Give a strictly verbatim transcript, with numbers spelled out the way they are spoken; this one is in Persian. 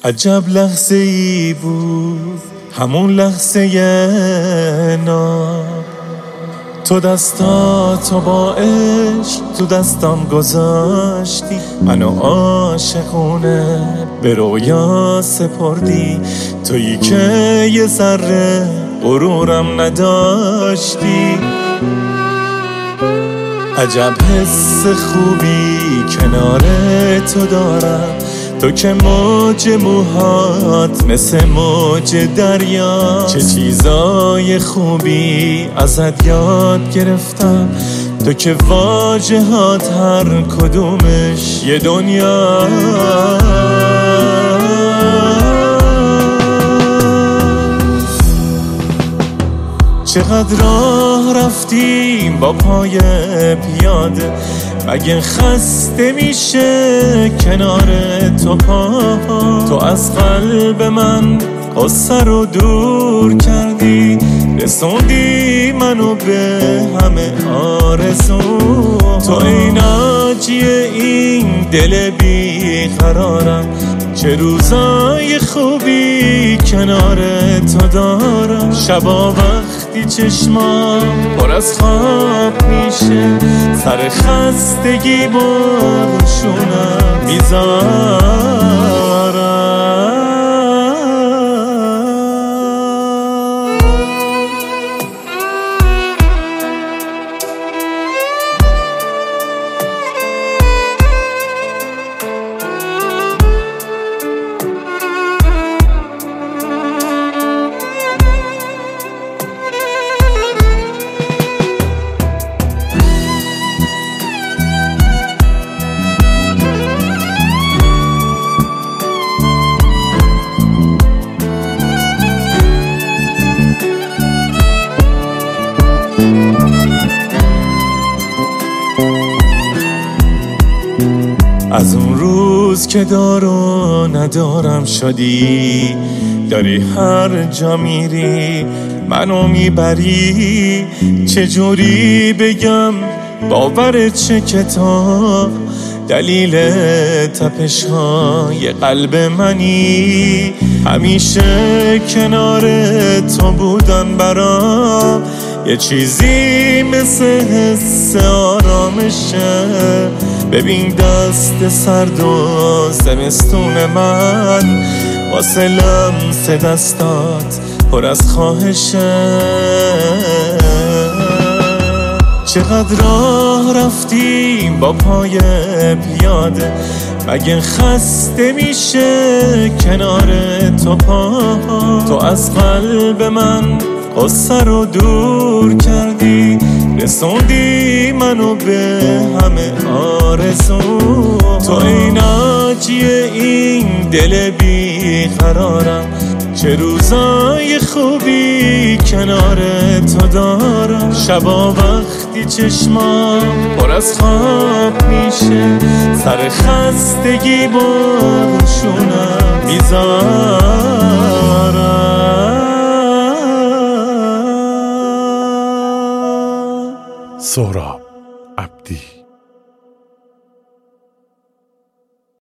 عجب لحظه ای بود همون لحظه ناب، تو دستاتو با عشق تو دستم گذاشتی، منو عاشقونه به رویا سپردی، تویی که یه ذره غرورم نداشتی. عجب حس خوبی کنار تو دارم، تو که موج موهات مثل موج دریا، چه چیزای خوبی ازت یاد گرفتم، تو که واژه‌هات هر کدومش یه دنیا. چقدر راه رفتیم با پای پیاده، مگه خسته میشه کنار تو پا؟ تو از قلب من قصه رو دور کردی، رسوندی منو به همه آرزو. تو ای ناجی این دل بی قرارم، چه روزای خوبی کنار تو دارم. شبا وقتی چشمام پر از خواب میشه، سر خستگی باشونم میذارم. از اون روز که دارو ندارم شدی، داری هر جا میری منو میبری. چجوری بگم باور چه کتاب، دلیل تپش های قلب منی. همیشه کنار تو بودن برام یه چیزی مثل حس آرامشه. ببین دست سرد و زمستون من، واسه لمس دستات پر از خواهشه. چقدر راه رفتیم با پای پیاده، مگه خسته میشه کنار تو پا؟ تو از قلب من قصه رو دور کردی، رسوندی منو به همه آرزو. تو ای ناجی این دل بی قرارم، چه روزای خوبی کنار تو دارم. شبا وقتی چشمام پر از خواب میشه، سر خستگی باشونم میذارم. سهراب عبدی.